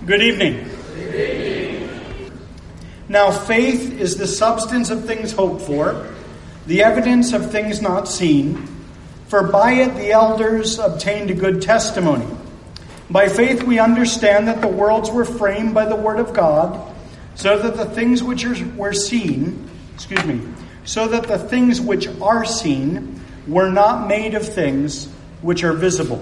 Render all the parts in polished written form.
Good evening. Now faith is the substance of things hoped for, the evidence of things not seen. For by it the elders obtained a good testimony. By faith we understand that the worlds were framed by the word of God, so that the things which are seen were not made of things which are visible.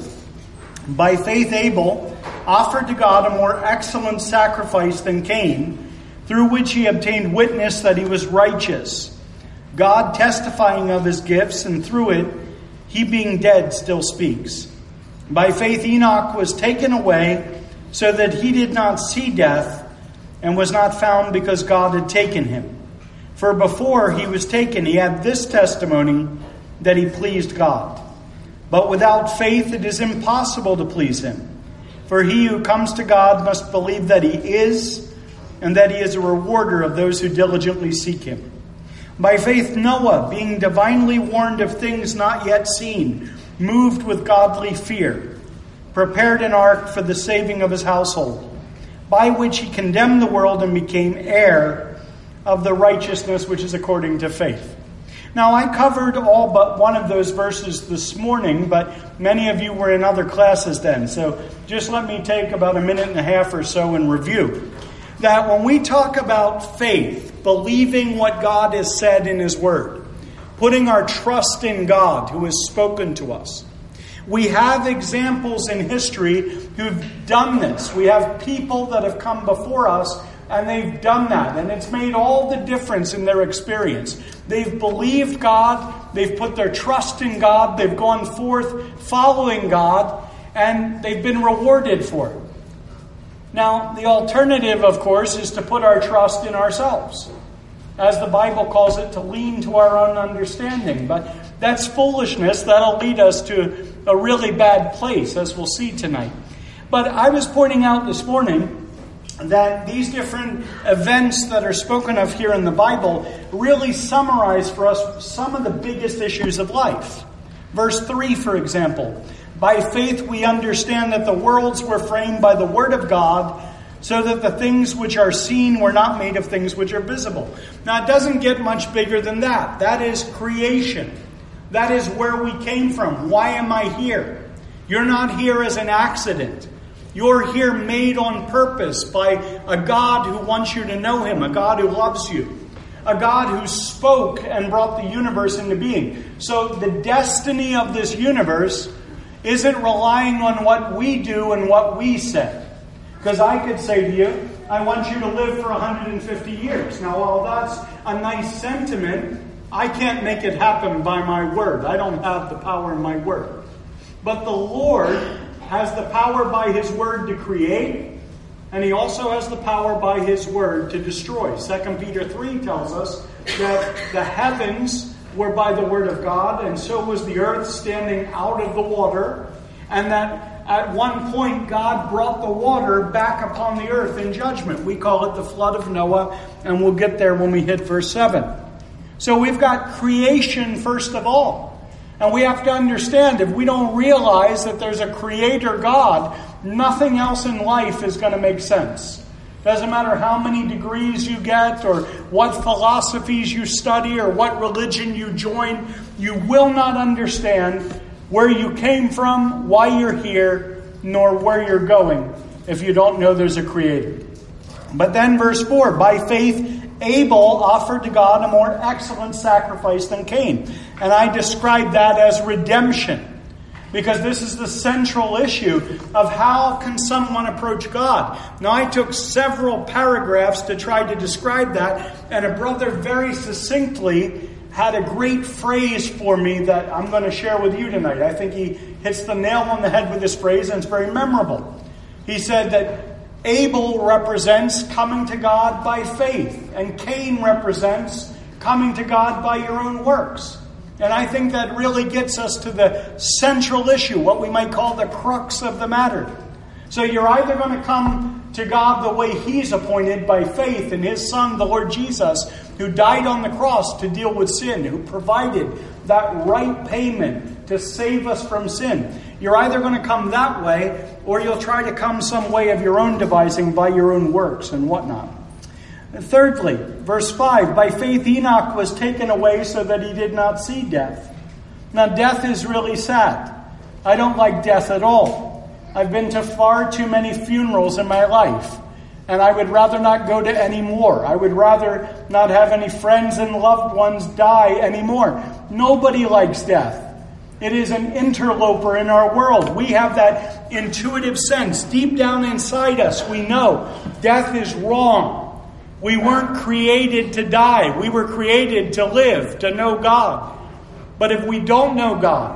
By faith Abel offered to God a more excellent sacrifice than Cain, through which he obtained witness that he was righteous, God testifying of his gifts, and through it he being dead still speaks. By faith Enoch was taken away, so that he did not see death, and was not found because God had taken him. For before he was taken, he had this testimony, that he pleased God. But without faith it is impossible to please him. For he who comes to God must believe that he is, and that he is a rewarder of those who diligently seek him. By faith Noah, being divinely warned of things not yet seen, moved with godly fear, prepared an ark for the saving of his household, by which he condemned the world and became heir of the righteousness which is according to faith. Now, I covered all but one of those verses this morning, but many of you were in other classes then. So just let me take about a minute and a half or so and review. That when we talk about faith, believing what God has said in his word, putting our trust in God who has spoken to us, we have examples in history who've done this. We have people that have come before us and they've done that. And it's made all the difference in their experience. They've believed God. They've put their trust in God. They've gone forth following God. And they've been rewarded for it. Now, the alternative, of course, is to put our trust in ourselves. As the Bible calls it, to lean to our own understanding. But that's foolishness. That'll lead us to a really bad place, as we'll see tonight. But I was pointing out this morning that these different events that are spoken of here in the Bible really summarize for us some of the biggest issues of life. Verse 3, for example, by faith we understand that the worlds were framed by the word of God, so that the things which are seen were not made of things which are visible. Now, it doesn't get much bigger than that. That is creation. That is where we came from. Why am I here? You're not here as an accident. You're here made on purpose by a God who wants you to know him, a God who loves you, a God who spoke and brought the universe into being. So the destiny of this universe isn't relying on what we do and what we say. Because I could say to you, I want you to live for 150 years. Now, while that's a nice sentiment, I can't make it happen by my word. I don't have the power in my word. But the Lord has the power by his word to create, and he also has the power by his word to destroy. 2 Peter 3 tells us that the heavens were by the word of God, and so was the earth standing out of the water, and that at one point God brought the water back upon the earth in judgment. We call it the flood of Noah, and we'll get there when we hit verse 7. So we've got creation first of all. And we have to understand, if we don't realize that there's a creator God, nothing else in life is going to make sense. Doesn't matter how many degrees you get, or what philosophies you study, or what religion you join, you will not understand where you came from, why you're here, nor where you're going, if you don't know there's a creator. But then verse 4, by faith Abel offered to God a more excellent sacrifice than Cain. And I describe that as redemption, because this is the central issue of how can someone approach God. Now, I took several paragraphs to try to describe that, and a brother very succinctly had a great phrase for me that I'm going to share with you tonight. I think he hits the nail on the head with this phrase, and it's very memorable. He said that Abel represents coming to God by faith, and Cain represents coming to God by your own works. And I think that really gets us to the central issue, what we might call the crux of the matter. So you're either going to come to God the way he's appointed, by faith in his Son, the Lord Jesus, who died on the cross to deal with sin, who provided that right payment to save us from sin. You're either going to come that way, or you'll try to come some way of your own devising by your own works and whatnot. And thirdly, verse 5, by faith Enoch was taken away so that he did not see death. Now, death is really sad. I don't like death at all. I've been to far too many funerals in my life, and I would rather not go to any more. I would rather not have any friends and loved ones die anymore. Nobody likes death. It is an interloper in our world. We have that intuitive sense. Deep down inside us, we know death is wrong. We weren't created to die. We were created to live, to know God. But if we don't know God,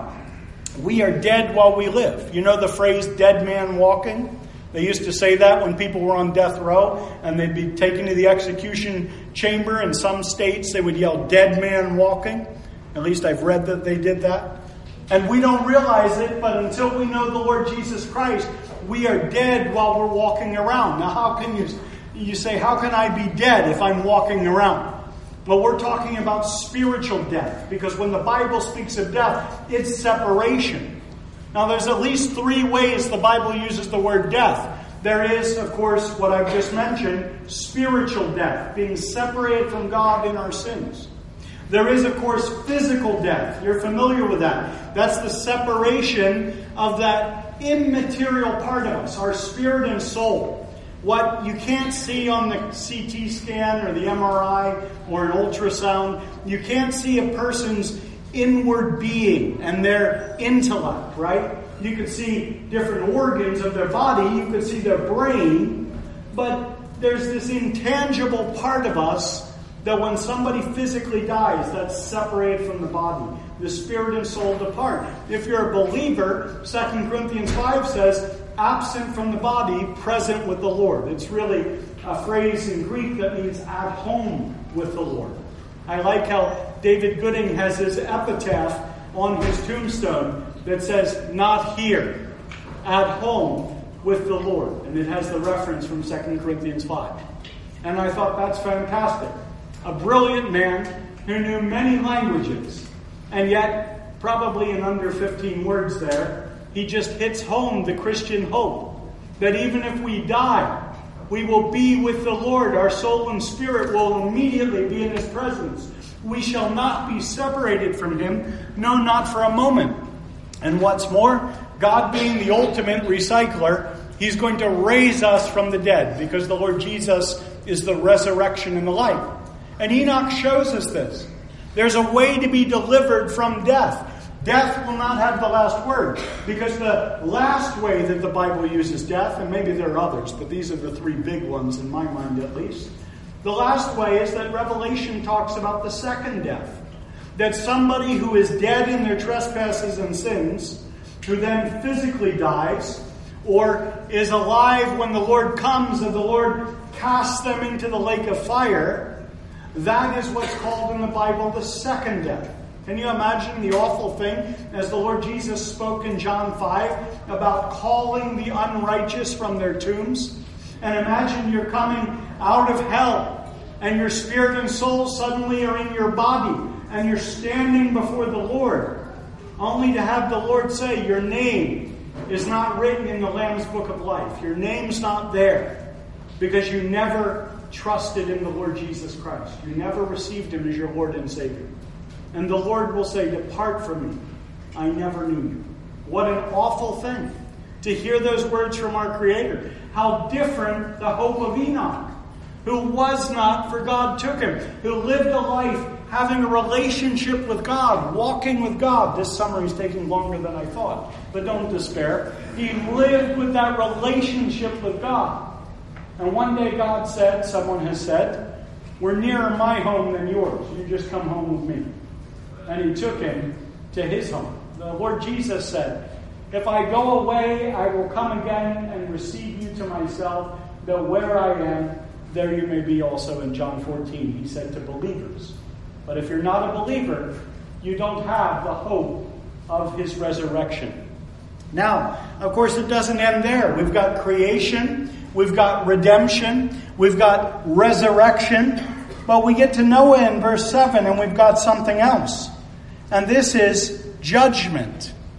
we are dead while we live. You know the phrase, dead man walking? They used to say that when people were on death row and they'd be taken to the execution chamber. In some states, they would yell, dead man walking. At least I've read that they did that. And we don't realize it, but until we know the Lord Jesus Christ, we are dead while we're walking around. Now, how can you say, how can I be dead if I'm walking around? Well, we're talking about spiritual death, because when the Bible speaks of death, it's separation. Now, there's at least 3 ways the Bible uses the word death. There is, of course, what I've just mentioned, spiritual death, being separated from God in our sins. There is, of course, physical death. You're familiar with that. That's the separation of that immaterial part of us, our spirit and soul. What you can't see on the CT scan or the MRI or an ultrasound, you can't see a person's inward being and their intellect, right? You could see different organs of their body, you could see their brain, but there's this intangible part of us that when somebody physically dies, that's separated from the body. The spirit and soul depart. If you're a believer, 2 Corinthians 5 says, absent from the body, present with the Lord. It's really a phrase in Greek that means at home with the Lord. I like how David Gooding has his epitaph on his tombstone that says, not here, at home with the Lord. And it has the reference from 2 Corinthians 5. And I thought that's fantastic. A brilliant man who knew many languages, and yet, probably in under 15 words there, he just hits home the Christian hope that even if we die, we will be with the Lord. Our soul and spirit will immediately be in His presence. We shall not be separated from Him, no, not for a moment. And what's more, God being the ultimate recycler, He's going to raise us from the dead, because the Lord Jesus is the resurrection and the life. And Enoch shows us this. There's a way to be delivered from death. Death will not have the last word, because the last way that the Bible uses death, and maybe there are others, but these are the 3 big ones in my mind at least. The last way is that Revelation talks about the second death. That somebody who is dead in their trespasses and sins, who then physically dies, or is alive when the Lord comes and the Lord casts them into the lake of fire, that is what's called in the Bible the second death. Can you imagine the awful thing as the Lord Jesus spoke in John 5 about calling the unrighteous from their tombs? And imagine you're coming out of hell and your spirit and soul suddenly are in your body and you're standing before the Lord, only to have the Lord say, your name is not written in the Lamb's Book of Life. Your name's not there because you never trusted in the Lord Jesus Christ. You never received Him as your Lord and Savior. And the Lord will say, depart from me. I never knew you. What an awful thing to hear those words from our Creator. How different the hope of Enoch, who was not, for God took him, who lived a life having a relationship with God, walking with God. This summary is taking longer than I thought, but don't despair. He lived with that relationship with God. And one day God said, someone has said, we're nearer my home than yours. You just come home with me. And He took him to His home. The Lord Jesus said, if I go away, I will come again and receive you to myself, that where I am, there you may be also. In John 14, He said to believers. But if you're not a believer, you don't have the hope of His resurrection. Now, of course, it doesn't end there. We've got creation, we've got redemption, we've got resurrection, but we get to Noah in verse 7 and we've got something else. And this is judgment.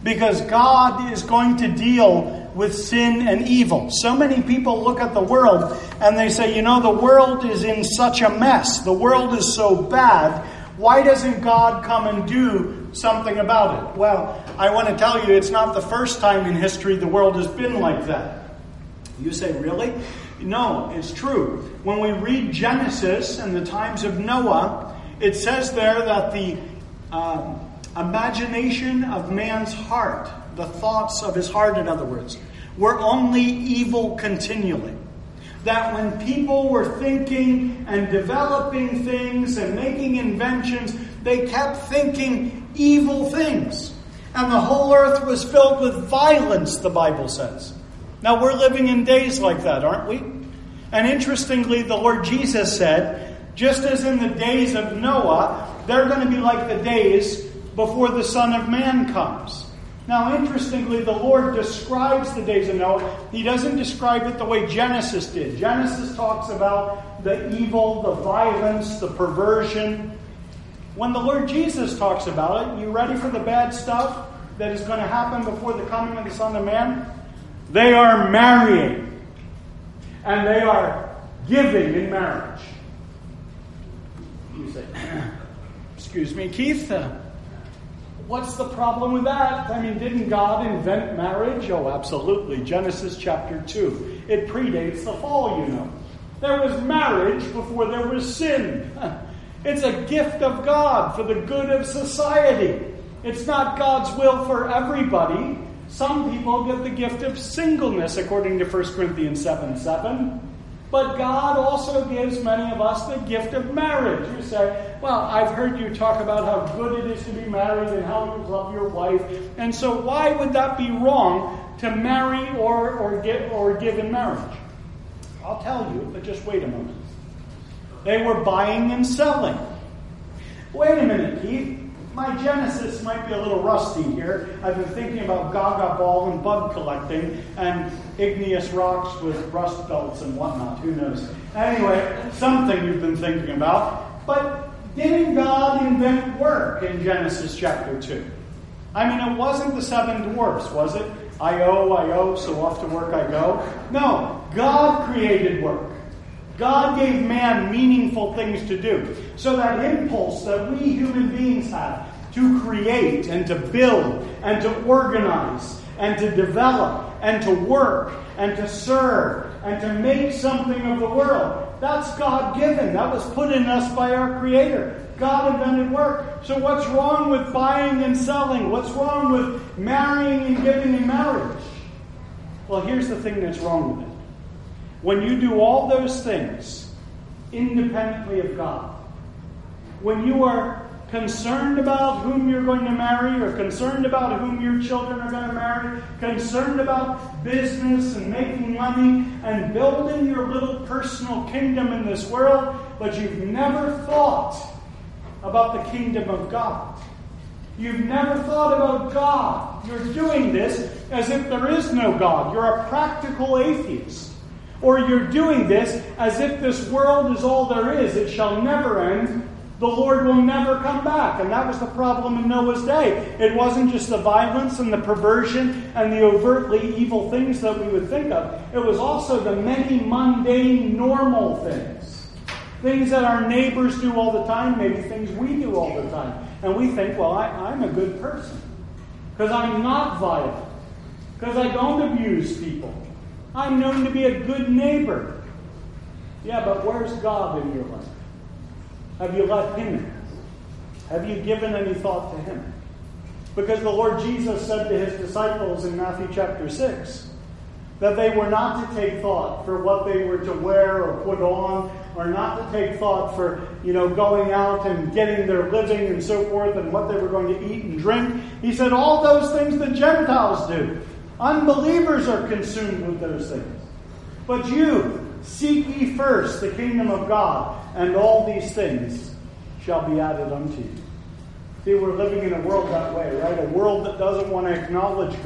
because God is going to deal with sin and evil. So many people look at the world and they say, the world is in such a mess. The world is so bad. Why doesn't God come and do something about it? Well, I want to tell you, it's not the first time in history the world has been like that. You say, really? No, it's true. When we read Genesis and the times of Noah, it says there that the imagination of man's heart, the thoughts of his heart, in other words, were only evil continually. That when people were thinking and developing things and making inventions, they kept thinking evil things. And the whole earth was filled with violence, the Bible says. Now, we're living in days like that, aren't we? And interestingly, the Lord Jesus said, just as in the days of Noah, they're going to be like the days before the Son of Man comes. Now, interestingly, the Lord describes the days of Noah. He doesn't describe it the way Genesis did. Genesis talks about the evil, the violence, the perversion. When the Lord Jesus talks about it, you ready for the bad stuff that is going to happen before the coming of the Son of Man? They are marrying. And they are giving in marriage. You say, excuse me, Keith, what's the problem with that? I mean, didn't God invent marriage? Oh, absolutely. Genesis chapter 2. It predates the fall, There was marriage before there was sin. It's a gift of God for the good of society. It's not God's will for everybody. Some people get the gift of singleness, according to 1 Corinthians 7:7. But God also gives many of us the gift of marriage. You say, well, I've heard you talk about how good it is to be married and how you love your wife. And so why would that be wrong to marry or give in marriage? I'll tell you, but just wait a moment. They were buying and selling. Wait a minute, Keith. My Genesis might be a little rusty here. I've been thinking about gaga ball and bug collecting and igneous rocks with rust belts and whatnot. Who knows? Anyway, something you've been thinking about. But didn't God invent work in Genesis chapter 2? I mean, it wasn't the 7 dwarfs, was it? I owe, so off to work I go. No, God created work. God gave man meaningful things to do. So that impulse that we human beings have to create and to build and to organize and to develop and to work and to serve and to make something of the world, that's God-given. That was put in us by our Creator. God invented work. So what's wrong with buying and selling? What's wrong with marrying and giving in marriage? Well, here's the thing that's wrong with it. When you do all those things independently of God, when you are concerned about whom you're going to marry, or concerned about whom your children are going to marry, concerned about business and making money and building your little personal kingdom in this world, but you've never thought about the kingdom of God. You've never thought about God. You're doing this as if there is no God. You're a practical atheist. Or you're doing this as if this world is all there is. It shall never end. The Lord will never come back. And that was the problem in Noah's day. It wasn't just the violence and the perversion and the overtly evil things that we would think of. It was also the many mundane, normal things. Things that our neighbors do all the time, maybe things we do all the time. And we think, well, I'm a good person. Because I'm not violent. Because I don't abuse people. I'm known to be a good neighbor. Yeah, but where's God in your life? Have you let Him in? Have you given any thought to Him? Because the Lord Jesus said to His disciples in Matthew chapter 6 that they were not to take thought for what they were to wear or put on, or not to take thought for, going out and getting their living and so forth, and what they were going to eat and drink. He said all those things the Gentiles do. Unbelievers are consumed with those things. But you, seek ye first the kingdom of God, and all these things shall be added unto you. See, we're living in a world that way, right? A world that doesn't want to acknowledge God.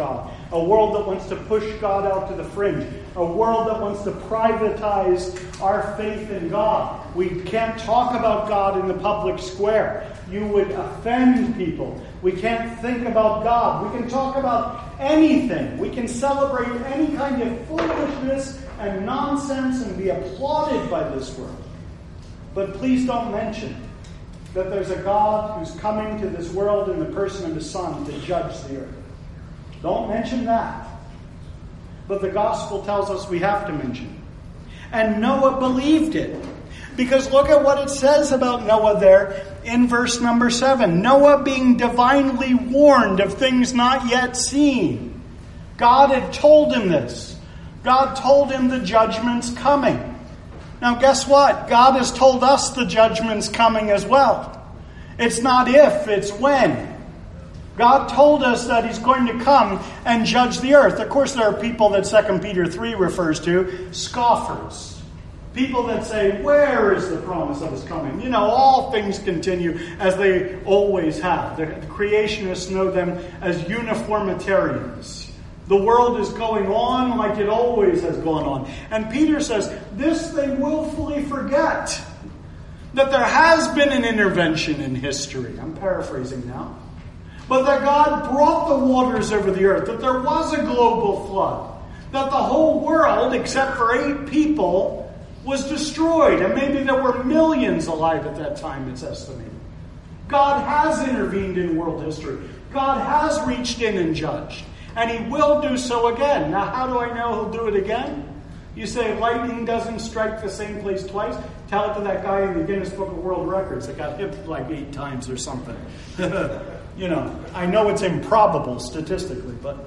A world that wants to push God out to the fringe. A world that wants to privatize our faith in God. We can't talk about God in the public square. You would offend people. We can't think about God. We can talk about anything. We can celebrate any kind of foolishness and nonsense and be applauded by this world. But please don't mention that there's a God who's coming to this world in the person of His Son to judge the earth. Don't mention that. But the gospel tells us we have to mention it. And Noah believed it. Because look at what it says about Noah there in verse number 7. Noah being divinely warned of things not yet seen. God had told him this. God told him the judgment's coming. Now guess what? God has told us the judgment's coming as well. It's not if, it's when. God told us that He's going to come and judge the earth. Of course, there are people that 2 Peter 3 refers to, scoffers. People that say, where is the promise of His coming? You know, all things continue as they always have. The creationists know them as uniformitarians. The world is going on like it always has gone on. And Peter says, this they willfully forget. That there has been an intervention in history. I'm paraphrasing now. But that God brought the waters over the earth. That there was a global flood. That the whole world, except for 8 people, was destroyed. And maybe there were millions alive at that time, it's estimated. God has intervened in world history. God has reached in and judged. And He will do so again. Now, how do I know He'll do it again? You say lightning doesn't strike the same place twice? Tell it to that guy in the Guinness Book of World Records that got hit like 8 times or something. You know, I know it's improbable statistically, but,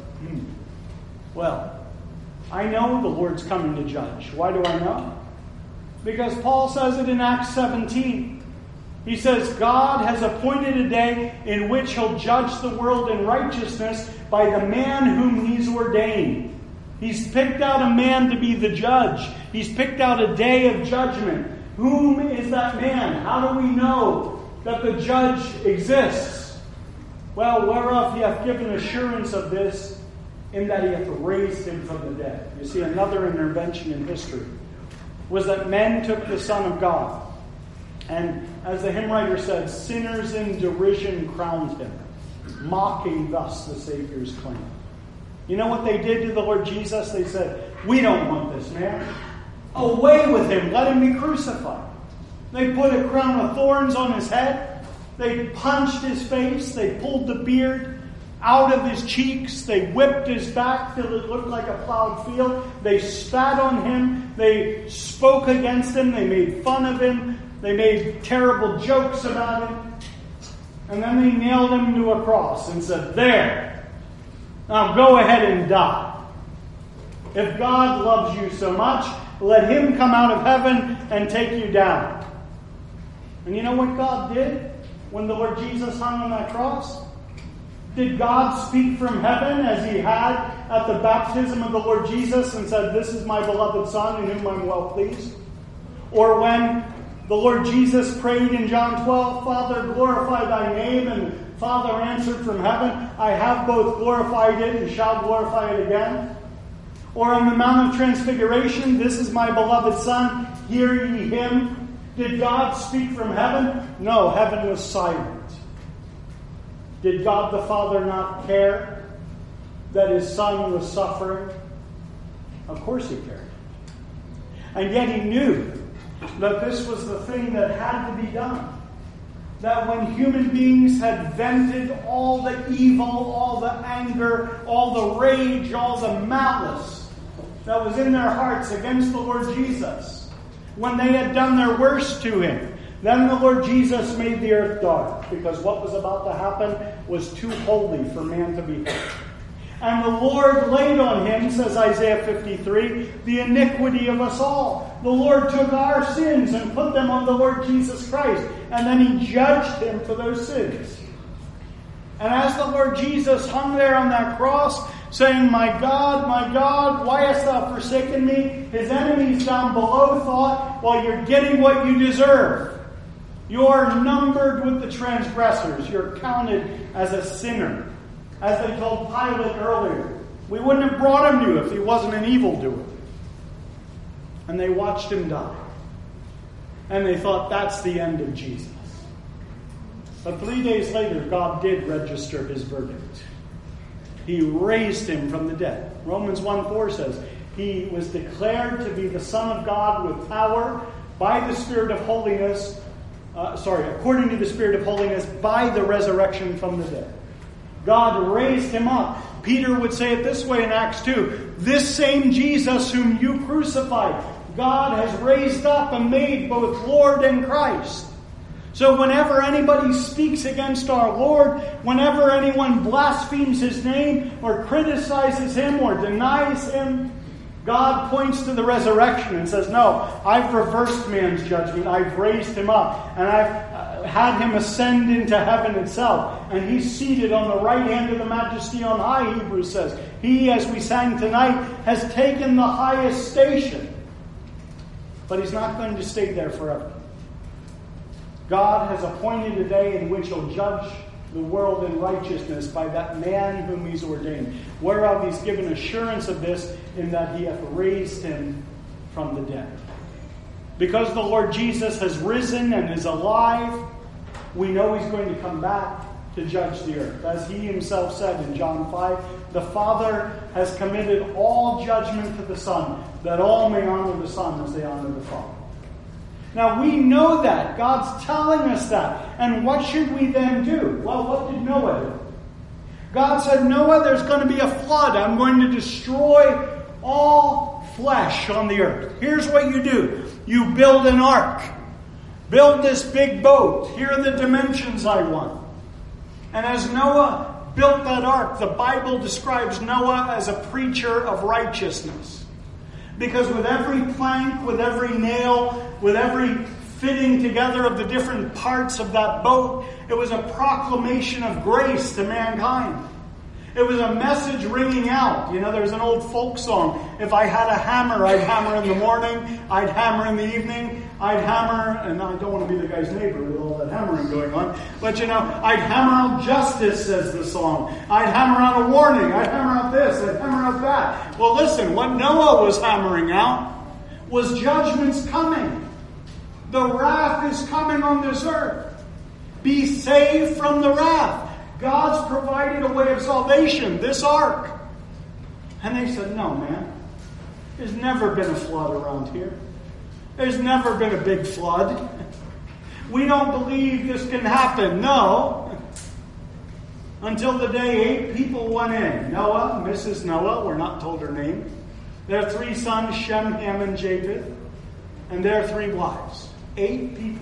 well, I know the Lord's coming to judge. Why do I know? Because Paul says it in Acts 17. He says, God has appointed a day in which He'll judge the world in righteousness by the man whom He's ordained. He's picked out a man to be the judge. He's picked out a day of judgment. Whom is that man? How do we know that the judge exists? Well, whereof He hath given assurance of this, in that He hath raised Him from the dead. You see, another intervention in history was that men took the Son of God, and as the hymn writer said, sinners in derision crowned Him, mocking thus the Savior's claim. You know what they did to the Lord Jesus? They said, we don't want this man. Away with Him. Let Him be crucified. They put a crown of thorns on His head. They punched His face. They pulled the beard out of His cheeks. They whipped His back till it looked like a plowed field. They spat on Him. They spoke against Him. They made fun of Him. They made terrible jokes about Him. And then they nailed Him to a cross and said, there, now go ahead and die. If God loves you so much, let Him come out of heaven and take you down. And you know what God did when the Lord Jesus hung on that cross? Did God speak from heaven as He had at the baptism of the Lord Jesus and said, this is my beloved Son in whom I'm well pleased? Or when the Lord Jesus prayed in John 12, Father, glorify Thy name, and Father answered from heaven, I have both glorified it and shall glorify it again? Or on the Mount of Transfiguration, this is my beloved Son, hear ye Him. Did God speak from heaven? No, heaven was silent. Did God the Father not care that His Son was suffering? Of course He cared. And yet He knew that this was the thing that had to be done. That when human beings had vented all the evil, all the anger, all the rage, all the malice that was in their hearts against the Lord Jesus, when they had done their worst to Him, then the Lord Jesus made the earth dark, because what was about to happen was too holy for man to be hurt. And the Lord laid on Him, says Isaiah 53, the iniquity of us all. The Lord took our sins and put them on the Lord Jesus Christ, and then He judged Him for those sins. And as the Lord Jesus hung there on that cross, saying, my God, why hast Thou forsaken me? His enemies down below thought, well, you're getting what you deserve. You're numbered with the transgressors. You're counted as a sinner. As they told Pilate earlier, We wouldn't have brought him to you if he wasn't an evildoer. And they watched him die. And they thought, that's the end of Jesus. But 3 days later, God did register his verdict. He raised him from the dead. Romans 1:4 says, he was declared to be the Son of God with power by the Spirit of holiness, according to the Spirit of holiness, by the resurrection from the dead. God raised him up. Peter would say it this way in Acts 2, this same Jesus whom you crucified, God has raised up and made both Lord and Christ. So whenever anybody speaks against our Lord, whenever anyone blasphemes his name or criticizes him or denies him, God points to the resurrection and says, no, I've reversed man's judgment. I've raised him up and I've had him ascend into heaven itself. And he's seated on the right hand of the majesty on high, Hebrews says. He, as we sang tonight, has taken the highest station. But he's not going to stay there forever. God has appointed a day in which he'll judge the world in righteousness by that man whom he's ordained. Whereof he's given assurance of this in that he hath raised him from the dead. Because the Lord Jesus has risen and is alive, we know he's going to come back to judge the earth. As he himself said in John 5, the Father has committed all judgment to the Son, that all may honor the Son as they honor the Father. Now we know that. God's telling us that. And what should we then do? Well, what did Noah do? God said, Noah, there's going to be a flood. I'm going to destroy all flesh on the earth. Here's what you do. You build an ark. Build this big boat. Here are the dimensions I want. And as Noah built that ark, the Bible describes Noah as a preacher of righteousness. Because with every plank, with every nail, with every fitting together of the different parts of that boat, it was a proclamation of grace to mankind. It was a message ringing out. You know, there's an old folk song. If I had a hammer, I'd hammer in the morning. I'd hammer in the evening. I'd hammer, and I don't want to be the guy's neighbor with all that hammering going on. But you know, I'd hammer out justice, says the song. I'd hammer out a warning. I'd hammer out this. I'd hammer out that. Well, listen, what Noah was hammering out was judgment's coming. The wrath is coming on this earth. Be saved from the wrath. God's provided a way of salvation, this ark. And they said, no, man. There's never been a flood around here. There's never been a big flood. We don't believe this can happen. No. Until the day 8 people went in. Noah, Mrs. Noah, we're not told her name. Their 3 sons, Shem, Ham, and Japheth. And their 3 wives. 8 people.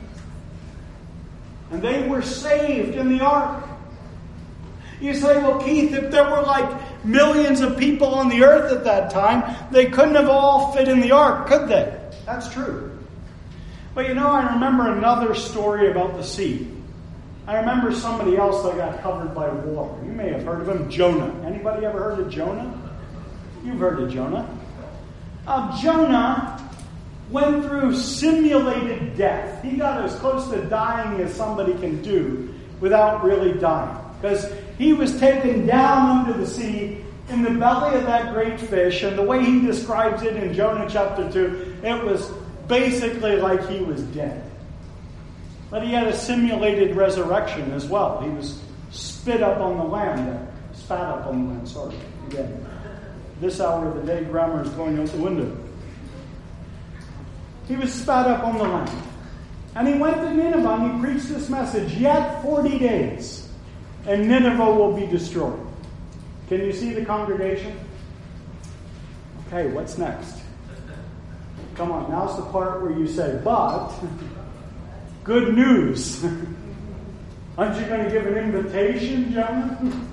And they were saved in the ark. You say, well, Keith, if there were like millions of people on the earth at that time, they couldn't have all fit in the ark, could they? That's true. But you know, I remember another story about the sea. I remember somebody else that got covered by water. You may have heard of him, Jonah. Anybody ever heard of Jonah? You've heard of Jonah. Jonah went through simulated death. He got as close to dying as somebody can do without really dying. Because he was taken down into the sea in the belly of that great fish. And the way he describes it in Jonah chapter 2, it was basically like he was dead. But he had a simulated resurrection as well. He was spit up on the land. Spat up on the land, sorry. Again, this hour of the day, grammar is going out the window. He was spat up on the land. And he went to Nineveh and he preached this message, yet 40 days. And Nineveh will be destroyed. Can you see the congregation? Okay, what's next? Come on, now's the part where you say, but, good news. Aren't you going to give an invitation, Jonah?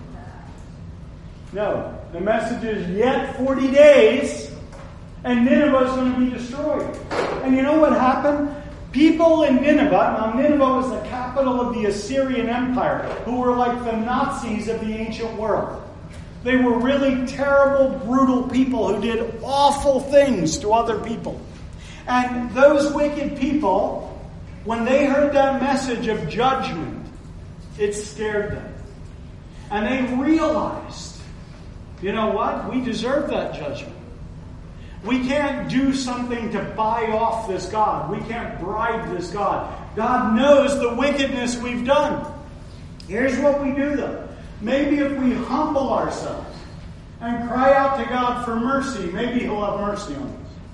No. The message is yet 40 days, and Nineveh is going to be destroyed. And you know what happened? People in Nineveh, now Nineveh was the capital of the Assyrian Empire, who were like the Nazis of the ancient world. They were really terrible, brutal people who did awful things to other people. And those wicked people, when they heard that message of judgment, it scared them. And they realized You know what? We deserve that judgment. We can't do something to buy off this God. We can't bribe this God. God knows the wickedness we've done. Here's what we do, though. Maybe if we humble ourselves and cry out to God for mercy, maybe He'll have mercy on us.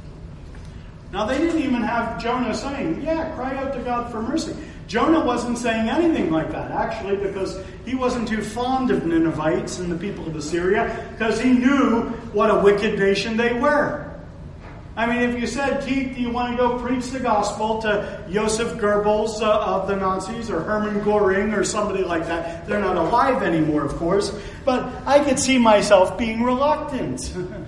Now, they didn't even have Jonah saying, yeah, cry out to God for mercy. Jonah wasn't saying anything like that, actually, because he wasn't too fond of Ninevites and the people of Assyria, because he knew what a wicked nation they were. I mean, if you said, Keith, do you want to go preach the gospel to Joseph Goebbels of the Nazis, or Hermann Göring, or somebody like that? They're not alive anymore, of course, but I could see myself being reluctant.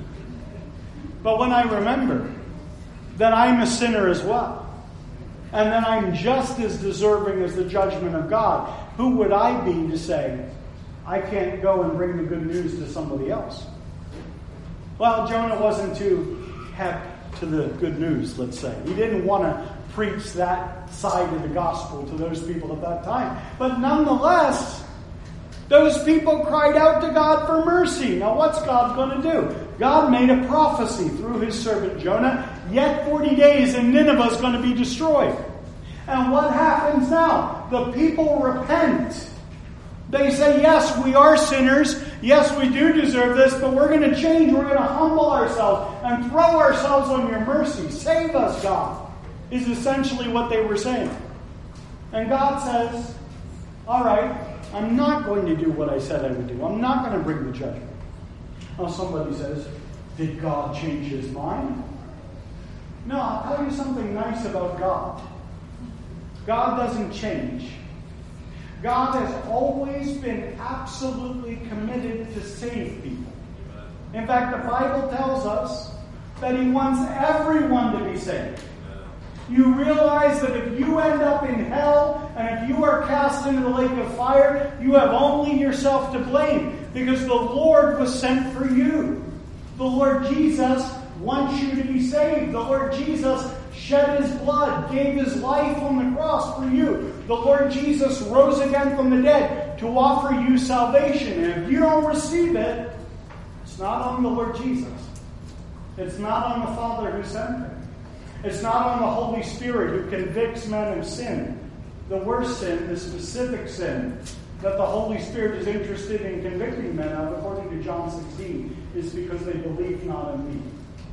But when I remember that I'm a sinner as well, and that I'm just as deserving as the judgment of God, who would I be to say, I can't go and bring the good news to somebody else? Well, Jonah wasn't too hep to the good news, let's say. He didn't want to preach that side of the gospel to those people at that time. But nonetheless, those people cried out to God for mercy. Now what's God going to do? God made a prophecy through His servant Jonah. Yet 40 days and Nineveh is going to be destroyed. And what happens now? The people repent. They say, yes, we are sinners. Yes, we do deserve this, but we're going to change. We're going to humble ourselves and throw ourselves on your mercy. Save us, God, is essentially what they were saying. And God says, all right, I'm not going to do what I said I would do. I'm not going to bring the judgment. Now somebody says, did God change His mind? No, I'll tell you something nice about God. God doesn't change. God has always been absolutely committed to save people. In fact, the Bible tells us that He wants everyone to be saved. You realize that if you end up in hell and if you are cast into the lake of fire, you have only yourself to blame, because the Lord was sent for you. The Lord Jesus wants you to be saved. The Lord Jesus shed His blood, gave His life on the cross for you. The Lord Jesus rose again from the dead to offer you salvation. And if you don't receive it, it's not on the Lord Jesus. It's not on the Father who sent Him. It's not on the Holy Spirit who convicts men of sin. The worst sin, the specific sin that the Holy Spirit is interested in convicting men of, according to John 16, is because they believe not in me.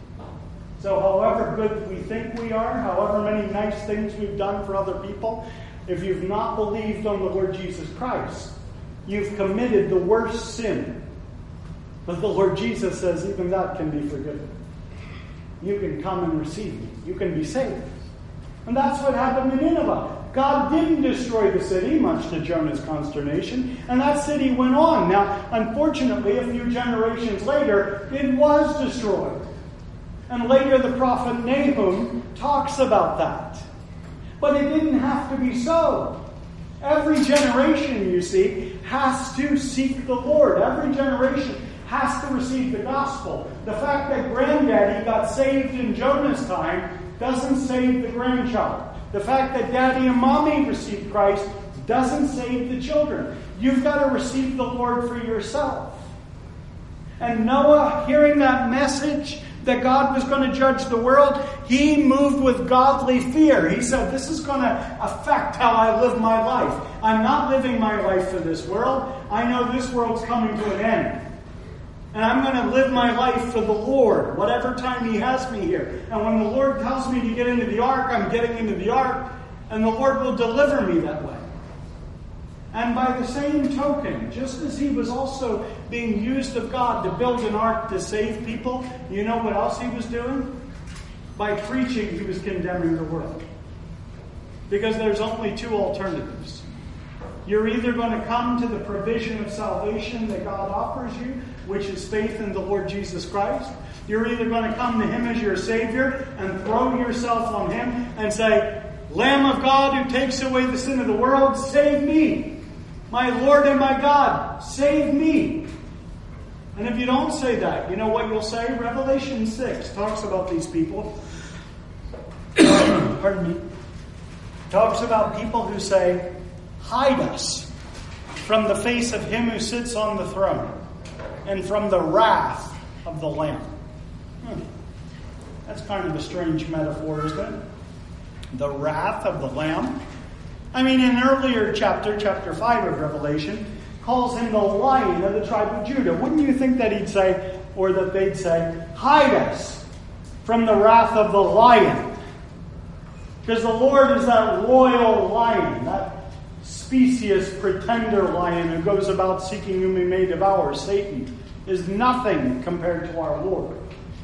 So however good we think we are, however many nice things we've done for other people, if you've not believed on the Lord Jesus Christ, you've committed the worst sin. But the Lord Jesus says even that can be forgiven. You can come and receive me. You can be saved. And that's what happened in Nineveh. God didn't destroy the city, much to Jonah's consternation, and that city went on. Now, unfortunately, a few generations later, it was destroyed. And later the prophet Nahum talks about that. But it didn't have to be so. Every generation, you see, has to seek the Lord. Every generation has to receive the gospel. The fact that granddaddy got saved in Jonah's time doesn't save the grandchild. The fact that daddy and mommy received Christ doesn't save the children. You've got to receive the Lord for yourself. And Noah, hearing that message that God was going to judge the world, he moved with godly fear. He said, this is going to affect how I live my life. I'm not living my life for this world. I know this world's coming to an end. And I'm going to live my life for the Lord, whatever time He has me here. And when the Lord tells me to get into the ark, I'm getting into the ark, and the Lord will deliver me that way. And by the same token, just as He was also being used of God to build an ark to save people, you know what else He was doing? By preaching, He was condemning the world. Because there's only two alternatives. You're either going to come to the provision of salvation that God offers you, which is faith in the Lord Jesus Christ. You're either going to come to Him as your Savior and throw yourself on Him and say, Lamb of God who takes away the sin of the world, save me. My Lord and my God, save me. And if you don't say that, you know what you'll say? Revelation 6 talks about these people. Pardon me. Talks about people who say, hide us from the face of Him who sits on the throne and from the wrath of the Lamb. That's kind of a strange metaphor, isn't it? The wrath of the Lamb. I mean, in an earlier chapter 5 of Revelation, calls him the Lion of the tribe of Judah. Wouldn't you think that he'd say, or that they'd say, hide us from the wrath of the Lion? Because the Lord is that royal lion, that specious pretender lion who goes about seeking whom he may devour. Satan is nothing compared to our Lord.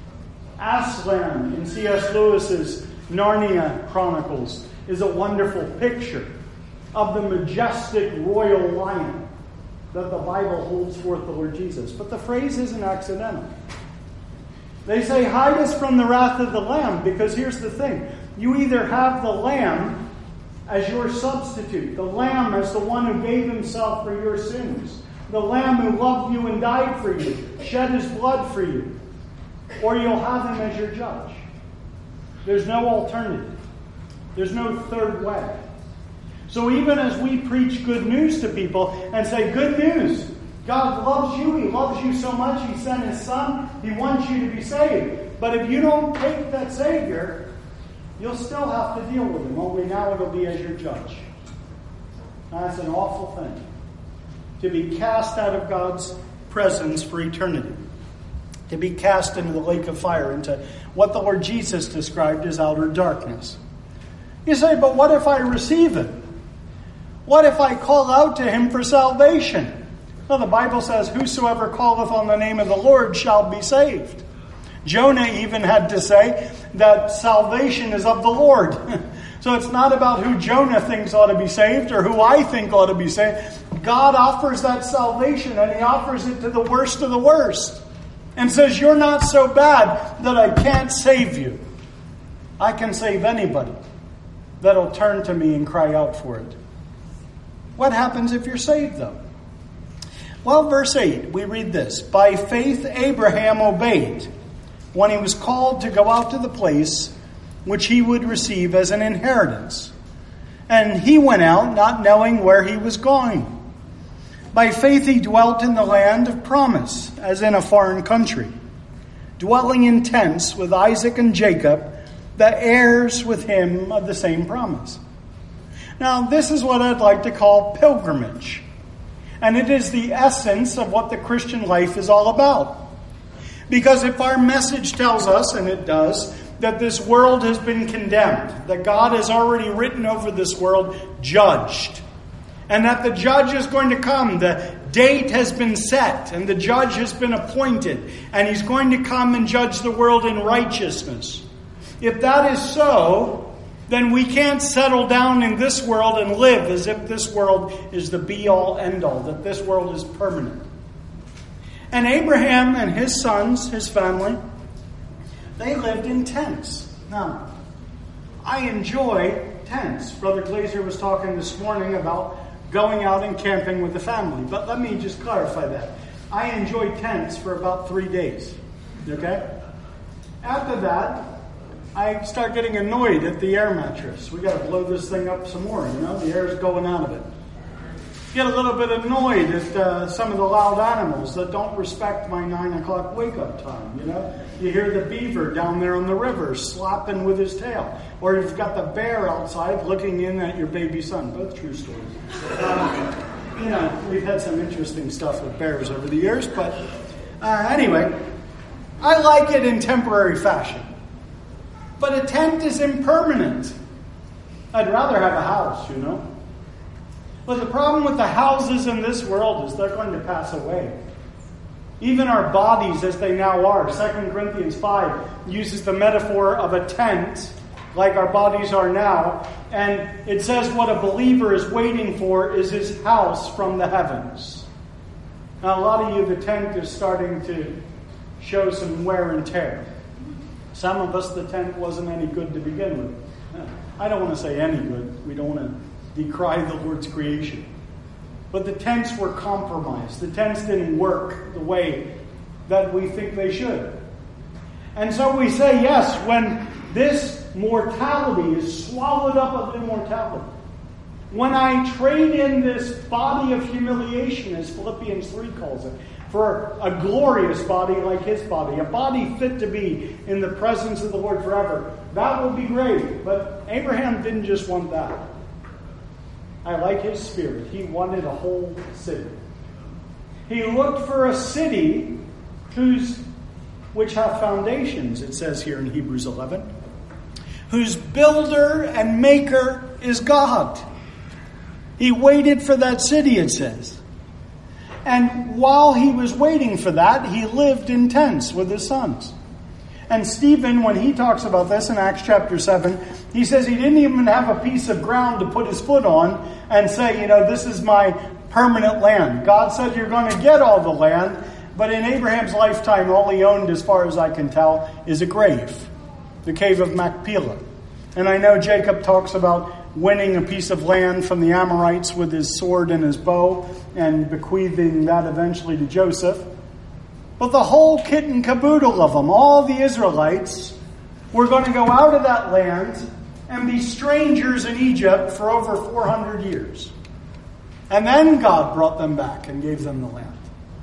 Aslan in C.S. Lewis's Narnia Chronicles is a wonderful picture of the majestic royal lion that the Bible holds forth the Lord Jesus. But the phrase isn't accidental. They say, hide us from the wrath of the Lamb, because here's the thing. You either have the Lamb as your substitute, the Lamb as the one who gave himself for your sins, the Lamb who loved you and died for you, shed his blood for you, or you'll have him as your judge. There's no alternative. There's no third way. So even as we preach good news to people and say, good news, God loves you, he loves you so much, he sent his Son, he wants you to be saved. But if you don't take that Savior, you'll still have to deal with him, only now it'll be as your judge. Now, that's an awful thing. To be cast out of God's presence for eternity. To be cast into the lake of fire, into what the Lord Jesus described as outer darkness. You say, but what if I receive it? What if I call out to him for salvation? Well, the Bible says, whosoever calleth on the name of the Lord shall be saved. Jonah even had to say that salvation is of the Lord. So it's not about who Jonah thinks ought to be saved or who I think ought to be saved. God offers that salvation, and he offers it to the worst of the worst. And says, you're not so bad that I can't save you. I can save anybody that'll turn to me and cry out for it. What happens if you're saved, though? Well, verse 8, we read this. By faith Abraham obeyed when he was called to go out to the place which he would receive as an inheritance. And he went out not knowing where he was going. By faith he dwelt in the land of promise, as in a foreign country, dwelling in tents with Isaac and Jacob, the heirs with him of the same promise. Now, this is what I'd like to call pilgrimage. And it is the essence of what the Christian life is all about. Because if our message tells us, and it does, that this world has been condemned, that God has already written over this world, judged, and that the judge is going to come, the date has been set, and the judge has been appointed, and he's going to come and judge the world in righteousness. If that is so, then we can't settle down in this world and live as if this world is the be-all, end-all, that this world is permanent. And Abraham and his sons, his family, they lived in tents. Now, I enjoy tents. Brother Glazer was talking this morning about going out and camping with the family. But let me just clarify that. I enjoy tents for about 3 days. Okay? After that, I start getting annoyed at the air mattress. We got to blow this thing up some more, the air's going out of it. Get a little bit annoyed at some of the loud animals that don't respect my 9 o'clock wake-up time, You hear the beaver down there on the river slapping with his tail. Or you've got the bear outside looking in at your baby son. Both true stories. We've had some interesting stuff with bears over the years. But anyway, I like it in temporary fashion. But a tent is impermanent. I'd rather have a house, But the problem with the houses in this world is they're going to pass away. Even our bodies as they now are. 2 Corinthians 5 uses the metaphor of a tent like our bodies are now. And it says what a believer is waiting for is his house from the heavens. Now a lot of you, the tent is starting to show some wear and tear. Some of us, the tent wasn't any good to begin with. I don't want to say any good. We don't want to decry the Lord's creation. But the tents were compromised. The tents didn't work the way that we think they should. And so we say, yes, when this mortality is swallowed up of immortality, when I trade in this body of humiliation, as Philippians 3 calls it, for a glorious body like his body, a body fit to be in the presence of the Lord forever. That will be great. But Abraham didn't just want that. I like his spirit. He wanted a whole city. He looked for a city which hath foundations, it says here in Hebrews 11, whose builder and maker is God. He waited for that city, it says. And while he was waiting for that, he lived in tents with his sons. And Stephen, when he talks about this in Acts chapter 7, he says he didn't even have a piece of ground to put his foot on and say, this is my permanent land. God said you're going to get all the land, but in Abraham's lifetime, all he owned, as far as I can tell, is a grave, the cave of Machpelah. And I know Jacob talks about winning a piece of land from the Amorites with his sword and his bow and bequeathing that eventually to Joseph. But the whole kit and caboodle of them, all the Israelites, were going to go out of that land and be strangers in Egypt for over 400 years. And then God brought them back and gave them the land.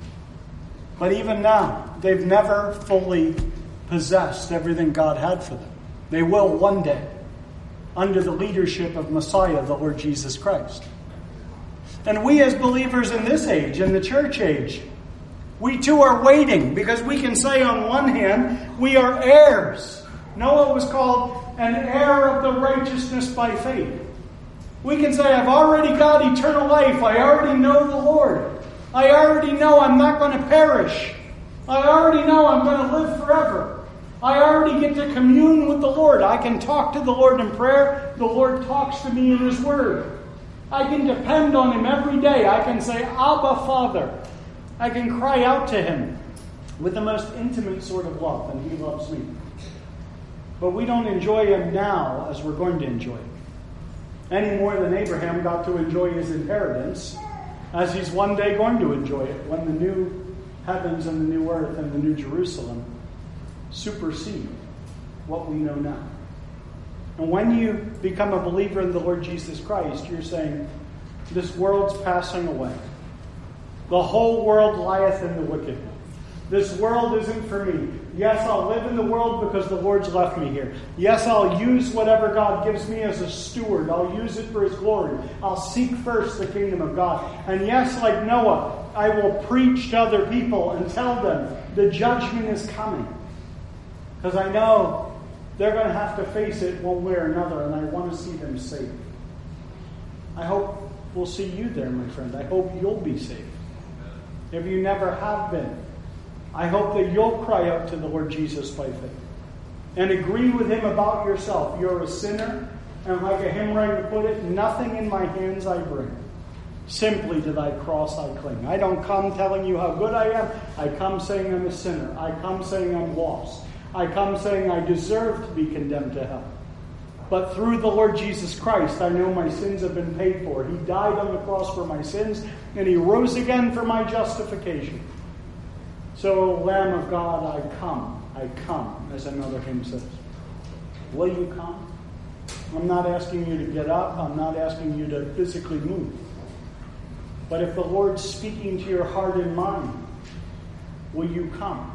But even now, they've never fully possessed everything God had for them. They will one day, under the leadership of Messiah, the Lord Jesus Christ. And we as believers in this age, in the church age, we too are waiting, because we can say on one hand, we are heirs. Noah was called an heir of the righteousness by faith. We can say, I've already got eternal life. I already know the Lord. I already know I'm not going to perish. I already know I'm going to live forever. I already get to commune with the Lord. I can talk to the Lord in prayer. The Lord talks to me in His Word. I can depend on Him every day. I can say, Abba, Father. I can cry out to Him with the most intimate sort of love, and He loves me. But we don't enjoy Him now as we're going to enjoy Him. Any more than Abraham got to enjoy his inheritance, as he's one day going to enjoy it when the new heavens and the new earth and the new Jerusalem supersede what we know now. And when you become a believer in the Lord Jesus Christ, you're saying, this world's passing away. The whole world lieth in the wicked one. This world isn't for me. Yes, I'll live in the world because the Lord's left me here. Yes, I'll use whatever God gives me as a steward. I'll use it for His glory. I'll seek first the kingdom of God. And yes, like Noah, I will preach to other people and tell them the judgment is coming. Because I know they're going to have to face it one way or another, and I want to see them saved. I hope we'll see you there, my friend. I hope you'll be saved. If you never have been, I hope that you'll cry out to the Lord Jesus by faith and agree with Him about yourself. You're a sinner, and like a hymn writer put it, nothing in my hands I bring. Simply to Thy cross I cling. I don't come telling you how good I am. I come saying I'm a sinner. I come saying I'm lost. I come saying I deserve to be condemned to hell. But through the Lord Jesus Christ, I know my sins have been paid for. He died on the cross for my sins, and He rose again for my justification. So, Lamb of God, I come, as another hymn says. Will you come? I'm not asking you to get up. I'm not asking you to physically move. But if the Lord's speaking to your heart and mind, will you come?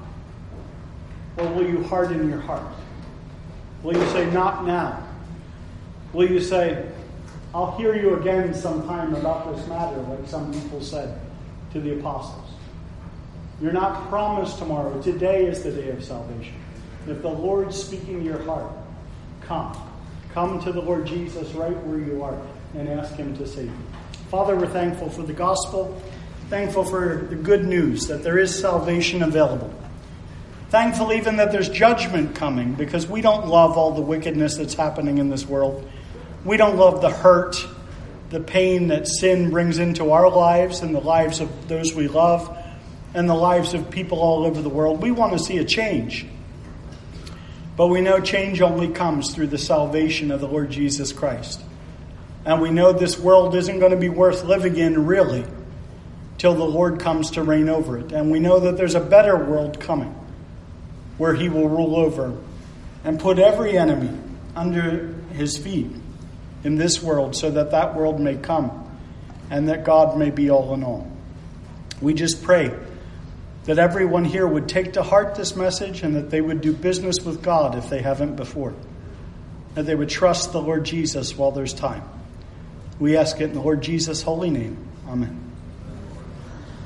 Or will you harden your heart? Will you say, not now? Will you say, I'll hear you again sometime about this matter, like some people said to the apostles? You're not promised tomorrow. Today is the day of salvation. If the Lord's speaking to your heart, come. Come to the Lord Jesus right where you are and ask Him to save you. Father, we're thankful for the gospel. Thankful for the good news that there is salvation available. Thankful even that there's judgment coming, because we don't love all the wickedness that's happening in this world. We don't love the hurt, the pain that sin brings into our lives and the lives of those we love, and the lives of people all over the world. We want to see a change. But we know change only comes through the salvation of the Lord Jesus Christ. And we know this world isn't going to be worth living in, really, till the Lord comes to reign over it. And we know that there's a better world coming, where He will rule over and put every enemy under His feet in this world, so that that world may come and that God may be all in all. We just pray that everyone here would take to heart this message and that they would do business with God if they haven't before. That they would trust the Lord Jesus while there's time. We ask it in the Lord Jesus' holy name. Amen.